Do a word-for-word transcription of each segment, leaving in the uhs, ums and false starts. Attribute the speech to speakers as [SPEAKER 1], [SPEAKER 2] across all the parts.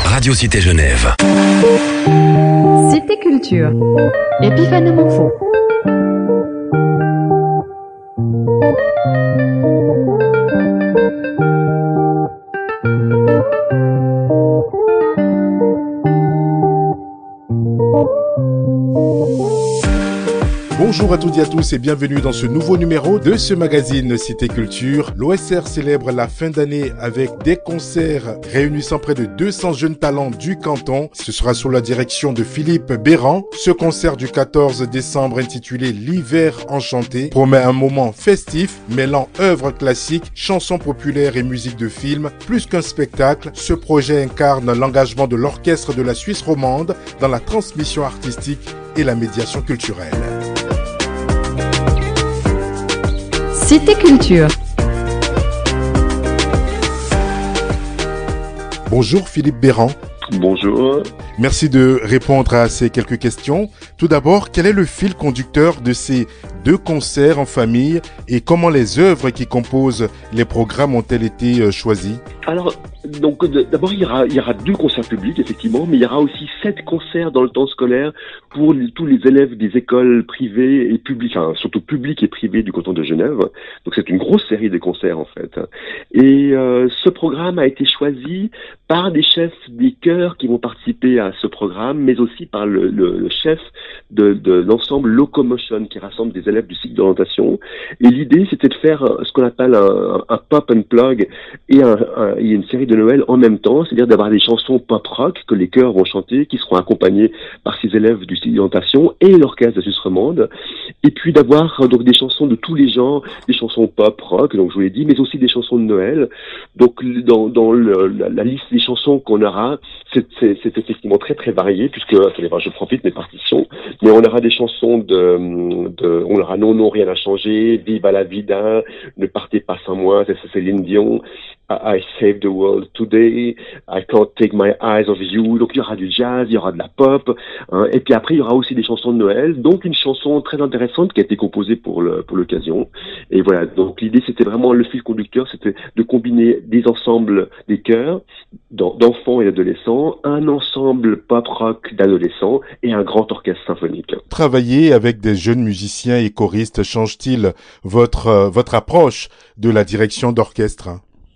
[SPEAKER 1] Radio Cité Genève.
[SPEAKER 2] Cité Culture. Épiphane Monfaux.
[SPEAKER 3] Bonjour à toutes et à tous et bienvenue dans ce nouveau numéro de ce magazine Cité Culture. L'O S R célèbre la fin d'année avec des concerts réunissant près de deux cents jeunes talents du canton. Ce sera sous la direction de Philippe Béran. Ce concert du quatorze décembre intitulé L'hiver enchanté promet un moment festif mêlant œuvres classiques, chansons populaires et musique de film. Plus qu'un spectacle, ce projet incarne l'engagement de l'orchestre de la Suisse romande dans la transmission artistique et la médiation culturelle.
[SPEAKER 2] Cité Culture.
[SPEAKER 3] Bonjour Philippe Béran.
[SPEAKER 4] Bonjour.
[SPEAKER 3] Merci de répondre à ces quelques questions. Tout d'abord, quel est le fil conducteur de ces deux concerts en famille et comment les œuvres qui composent les programmes ont-elles été choisies ?
[SPEAKER 4] Alors, donc d'abord il y aura il y aura deux concerts publics effectivement, mais il y aura aussi sept concerts dans le temps scolaire pour les, tous les élèves des écoles privées et publiques, enfin surtout publiques et privées du canton de Genève. Donc c'est une grosse série de concerts en fait. Et euh, ce programme a été choisi par des chefs des chœurs qui vont participer à ce programme, mais aussi par le, le, le chef de, de l'ensemble Locomotion qui rassemble des élèves du cycle d'orientation. Et l'idée c'était de faire ce qu'on appelle un, un pop and plug et un, un, et une série de Noël en même temps, c'est-à-dire d'avoir des chansons pop-rock que les chœurs vont chanter, qui seront accompagnés par ces élèves du cycle d'orientation et l'orchestre de Suisse romande, et puis d'avoir donc des chansons de tous les genres, des chansons pop-rock, donc je vous l'ai dit, mais aussi des chansons de Noël. Donc dans, dans le, la, la liste des chansons qu'on aura, c'est, c'est, c'est effectivement très très varié, puisque attendez, je prends vite mes partitions, mais on aura des chansons de, de on aura Non non rien n'a changé, Viva la vida, Ne partez pas sans moi, c'est Céline Dion, I saved the world today, I can't take my eyes off you. Donc il y aura du jazz, il y aura de la pop, hein, et puis après il y aura aussi des chansons de Noël, donc une chanson très intéressante qui a été composée pour le pour l'occasion. Et voilà, donc l'idée c'était vraiment le fil conducteur, c'était de combiner des ensembles des chœurs d'enfants et d'adolescents, un ensemble pop rock d'adolescents et un grand orchestre symphonique.
[SPEAKER 3] Travailler avec des jeunes musiciens et choristes change-t-il votre euh, votre approche de la direction d'orchestre ?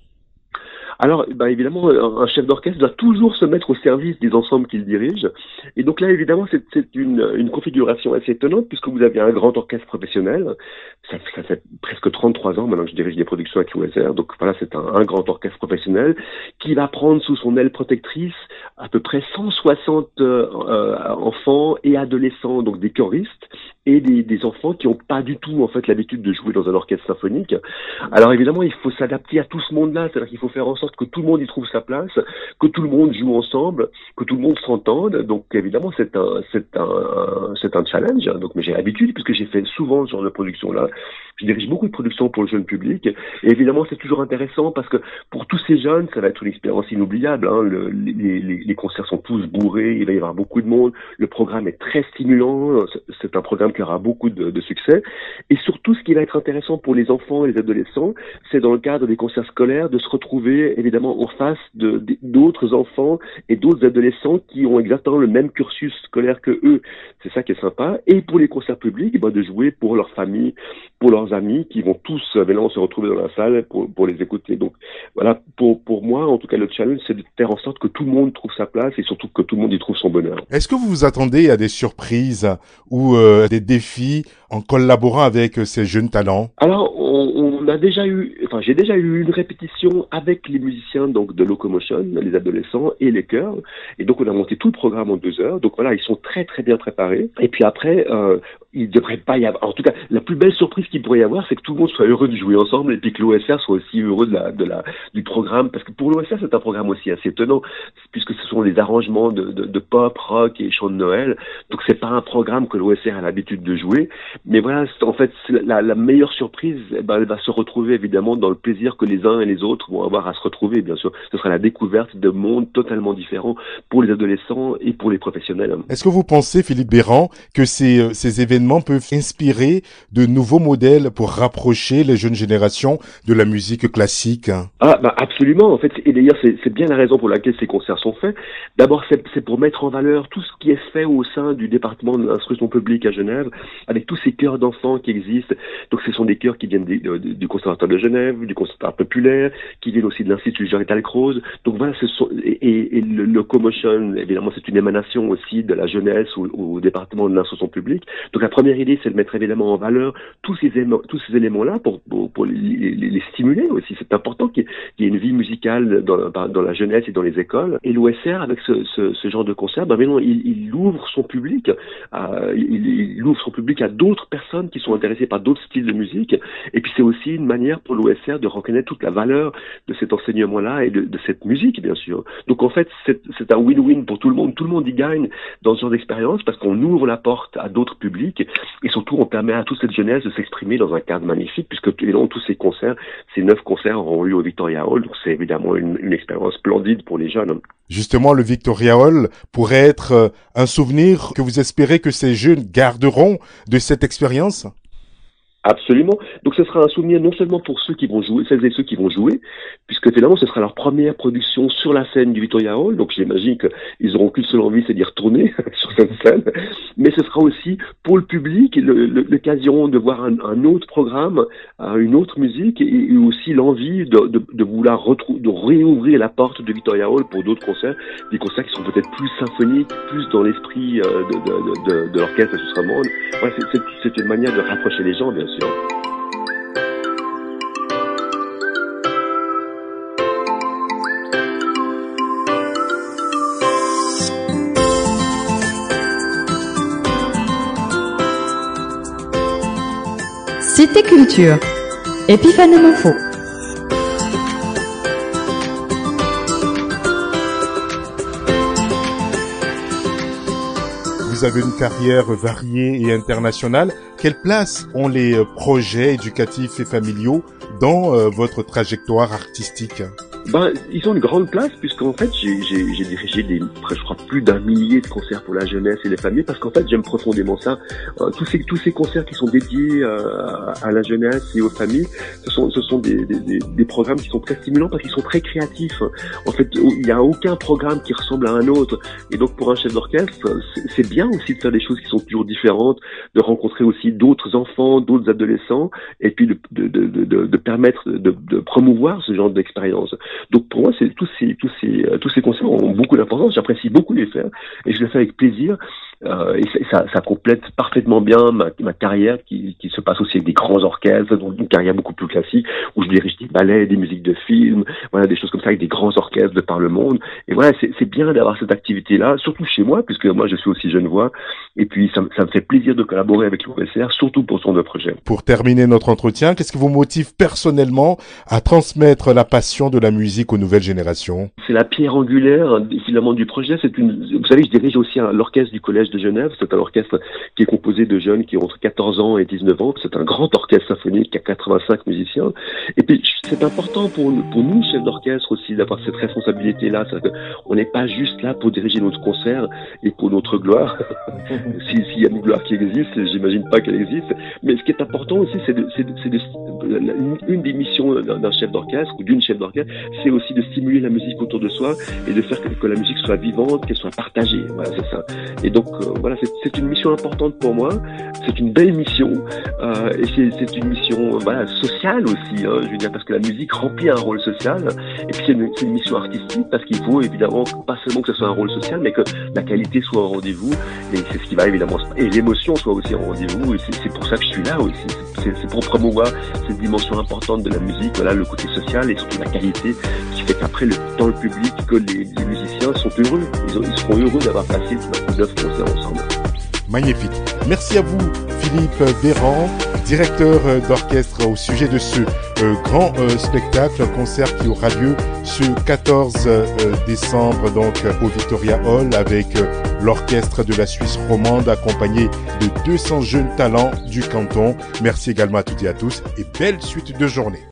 [SPEAKER 4] Alors, bah, évidemment, un chef d'orchestre doit toujours se mettre au service des ensembles qu'il dirige. Et donc là, évidemment, c'est, c'est une, une configuration assez étonnante puisque vous avez un grand orchestre professionnel. Ça, ça fait presque trente-trois ans maintenant que je dirige des productions avec l'O S R. Donc voilà, c'est un, un grand orchestre professionnel qui va prendre sous son aile protectrice à peu près cent soixante euh, enfants et adolescents, donc des choristes et des, des enfants qui n'ont pas du tout en fait l'habitude de jouer dans un orchestre symphonique. Alors évidemment, il faut s'adapter à tout ce monde-là, c'est-à-dire qu'il faut faire en sorte que tout le monde y trouve sa place, que tout le monde joue ensemble, que tout le monde s'entende. Donc évidemment, c'est un c'est un c'est un challenge. Donc mais j'ai l'habitude puisque j'ai fait souvent ce genre de production-là. Je dirige beaucoup de productions pour le jeune public et évidemment, c'est toujours intéressant parce que pour tous ces jeunes, ça va être une expérience inoubliable. Hein. Le, les, les, les concerts sont tous bourrés, il va y avoir beaucoup de monde. Le programme est très stimulant. C'est un programme qui aura beaucoup de, de succès. Et surtout, ce qui va être intéressant pour les enfants et les adolescents, c'est dans le cadre des concerts scolaires de se retrouver évidemment en face de, de, d'autres enfants et d'autres adolescents qui ont exactement le même cursus scolaire que eux. C'est ça qui est sympa. Et pour les concerts publics, bah, de jouer pour leur famille, pour leurs amis qui vont tous maintenant se retrouver dans la salle pour, pour les écouter. Donc voilà, pour, pour moi, en tout cas, le challenge, c'est de faire en sorte que tout le monde trouve sa place et surtout que tout le monde y trouve son bonheur.
[SPEAKER 3] Est-ce que vous vous attendez à des surprises ou euh, des défis en collaborant avec ces jeunes talents ?
[SPEAKER 4] Alors, on, on a déjà eu, enfin, j'ai déjà eu une répétition avec les musiciens donc de Locomotion, les adolescents et les chœurs, et donc on a monté tout le programme en deux heures. Donc voilà, ils sont très très bien préparés. Et puis après, euh, il devrait pas y avoir. En tout cas, la plus belle surprise qu'il pourrait y avoir, c'est que tout le monde soit heureux de jouer ensemble et puis que l'O S R soit aussi heureux de la, de la, du programme, parce que pour l'O S R, c'est un programme aussi assez étonnant, puisque ce sont des arrangements de, de, de pop, rock et chants de Noël. Donc c'est pas un programme que l'O S R a l'habitude de jouer. Mais voilà, en fait, la, la meilleure surprise, ben, elle va se retrouver évidemment dans le plaisir que les uns et les autres vont avoir à se retrouver, bien sûr. Ce sera la découverte de mondes totalement différents pour les adolescents et pour les professionnels.
[SPEAKER 3] Est-ce que vous pensez, Philippe Béran, que ces, ces événements peuvent inspirer de nouveaux modèles pour rapprocher les jeunes générations de la musique classique?
[SPEAKER 4] Ah, bah, absolument, en fait. Et d'ailleurs, c'est, c'est bien la raison pour laquelle ces concerts sont faits. D'abord, c'est, c'est pour mettre en valeur tout ce qui est fait au sein du département de l'instruction publique à Genève, avec tous ces chœurs d'enfants qui existent. Donc, ce sont des chœurs qui viennent du, du, du Conservatoire de Genève, du Conservatoire populaire, qui viennent aussi de l'Institut Jean-Étal Croze. Donc, voilà, ce sont, et, et le Locomotion, évidemment, c'est une émanation aussi de la jeunesse au, au département de l'instruction publique. Donc, la première idée, c'est de mettre évidemment en valeur tous ces, émo- tous ces éléments-là pour, pour, pour les, les, les stimuler aussi. C'est important qu'il y, ait, qu'il y ait une vie musicale dans, dans la jeunesse et dans les écoles. Et l'O S R, avec ce, ce, ce genre de concert, ben, non, il, il ouvre son public, à, il, il ouvre son public à d'autres personnes qui sont intéressées par d'autres styles de musique. Et puis, c'est aussi une manière pour l'O S R de reconnaître toute la valeur de cet enseignement-là et de, de cette musique, bien sûr. Donc, en fait, c'est, c'est un win-win pour tout le monde. Tout le monde y gagne dans ce genre d'expérience parce qu'on ouvre la porte à d'autres publics et surtout, on permet à toute cette jeunesse de s'exprimer dans un cadre magnifique puisque évidemment, tous ces concerts, ces neuf concerts auront eu au Victoria Hall. Donc, c'est évidemment une, une expérience splendide pour les jeunes.
[SPEAKER 3] Justement, le Victoria Hall pourrait être un souvenir que vous espérez que ces jeunes garderont de cette expérience?
[SPEAKER 4] Absolument. Donc ce sera un souvenir non seulement pour ceux qui vont jouer, celles et ceux qui vont jouer, puisque finalement ce sera leur première production sur la scène du Victoria Hall, donc j'imagine qu'ils auront qu'une seule envie, c'est d'y retourner sur cette scène, mais ce sera aussi pour le public le, le, l'occasion de voir un, un autre programme, une autre musique, et, et aussi l'envie de, de, de vouloir retrou- de réouvrir la porte du Victoria Hall pour d'autres concerts, des concerts qui sont peut-être plus symphoniques, plus dans l'esprit de, de, de, de, de l'orchestre suisse romande. Ouais, c'est, c'est, c'est une manière de rapprocher les gens, bien sûr.
[SPEAKER 2] Cité Culture. Épiphanement faux.
[SPEAKER 3] Vous avez une carrière variée et internationale. Quelle place ont les projets éducatifs et familiaux dans euh, votre trajectoire artistique?
[SPEAKER 4] Ben, ils ont une grande place puisqu'en fait, j'ai, j'ai, j'ai dirigé des, je crois, plus d'un millier de concerts pour la jeunesse et les familles parce qu'en fait, j'aime profondément ça. Euh, tous ces, tous ces concerts qui sont dédiés euh, à la jeunesse et aux familles, ce sont, ce sont des, des, des, des programmes qui sont très stimulants parce qu'ils sont très créatifs. En fait, il n'y a aucun programme qui ressemble à un autre. Et donc, pour un chef d'orchestre, c'est, c'est bien aussi de faire des choses qui sont toujours différentes, de rencontrer aussi d'autres enfants, d'autres adolescents, et puis de, de, de, de, de permettre de, de promouvoir ce genre d'expérience. Donc pour moi, c'est tous ces tous ces tous ces concerts ont beaucoup d'importance. J'apprécie beaucoup les faire et je les fais avec plaisir. Euh, et ça, ça complète parfaitement bien ma, ma carrière qui, qui se passe aussi avec des grands orchestres, donc une carrière beaucoup plus classique où je dirige des ballets, des musiques de films, voilà, des choses comme ça avec des grands orchestres de par le monde. Et voilà, c'est, c'est bien d'avoir cette activité-là, surtout chez moi, puisque moi je suis aussi genevois. Et puis ça, ça me fait plaisir de collaborer avec l'O S R, surtout pour ce genre de projet.
[SPEAKER 3] Pour terminer notre entretien, qu'est-ce qui vous motive personnellement à transmettre la passion de la musique aux nouvelles générations?
[SPEAKER 4] C'est la pierre angulaire, finalement, du projet. C'est une, vous savez, je dirige aussi un, l'orchestre du Collège de Genève. C'est un orchestre qui est composé de jeunes qui ont entre quatorze ans et dix-neuf ans. C'est un grand orchestre symphonique qui a quatre-vingt-cinq musiciens. Et puis, c'est important pour, pour nous, chefs d'orchestre aussi, d'avoir cette responsabilité-là. C'est-à-dire qu'on n'est pas juste là pour diriger notre concert et pour notre gloire. si, s'il y a une gloire qui existe, j'imagine pas qu'elle existe. Mais ce qui est important aussi, c'est de, c'est de, c'est de, une, une des missions d'un chef d'orchestre ou d'une chef d'orchestre, c'est aussi de stimuler la musique autour de soi et de faire que, que la musique soit vivante, qu'elle soit partagée. Voilà, c'est ça. Et donc, euh, voilà, c'est, c'est une mission importante pour moi. C'est une belle mission euh, et c'est, c'est une mission, voilà, sociale aussi. Hein, je veux dire, parce que la musique remplit un rôle social. Et puis c'est une, c'est une mission artistique parce qu'il faut évidemment pas seulement que ce soit un rôle social, mais que la qualité soit au rendez-vous. Et c'est ce qui va évidemment et l'émotion soit aussi au rendez-vous. Et c'est, c'est pour ça que je suis là aussi. C'est, c'est pour promouvoir cette dimension importante de la musique. Voilà, le côté social et surtout la qualité qui fait qu'après, le, dans le public, que les, les musiciens sont heureux. Ils, ont, ils seront heureux d'avoir passé neuf concerts ensemble.
[SPEAKER 3] Magnifique. Merci à vous, Philippe Béran, directeur euh, d'orchestre au sujet de ce euh, grand euh, spectacle, un concert qui aura lieu ce quatorze euh, décembre donc au Victoria Hall avec euh, l'orchestre de la Suisse romande accompagné de deux cents jeunes talents du canton. Merci également à toutes et à tous et belle suite de journée.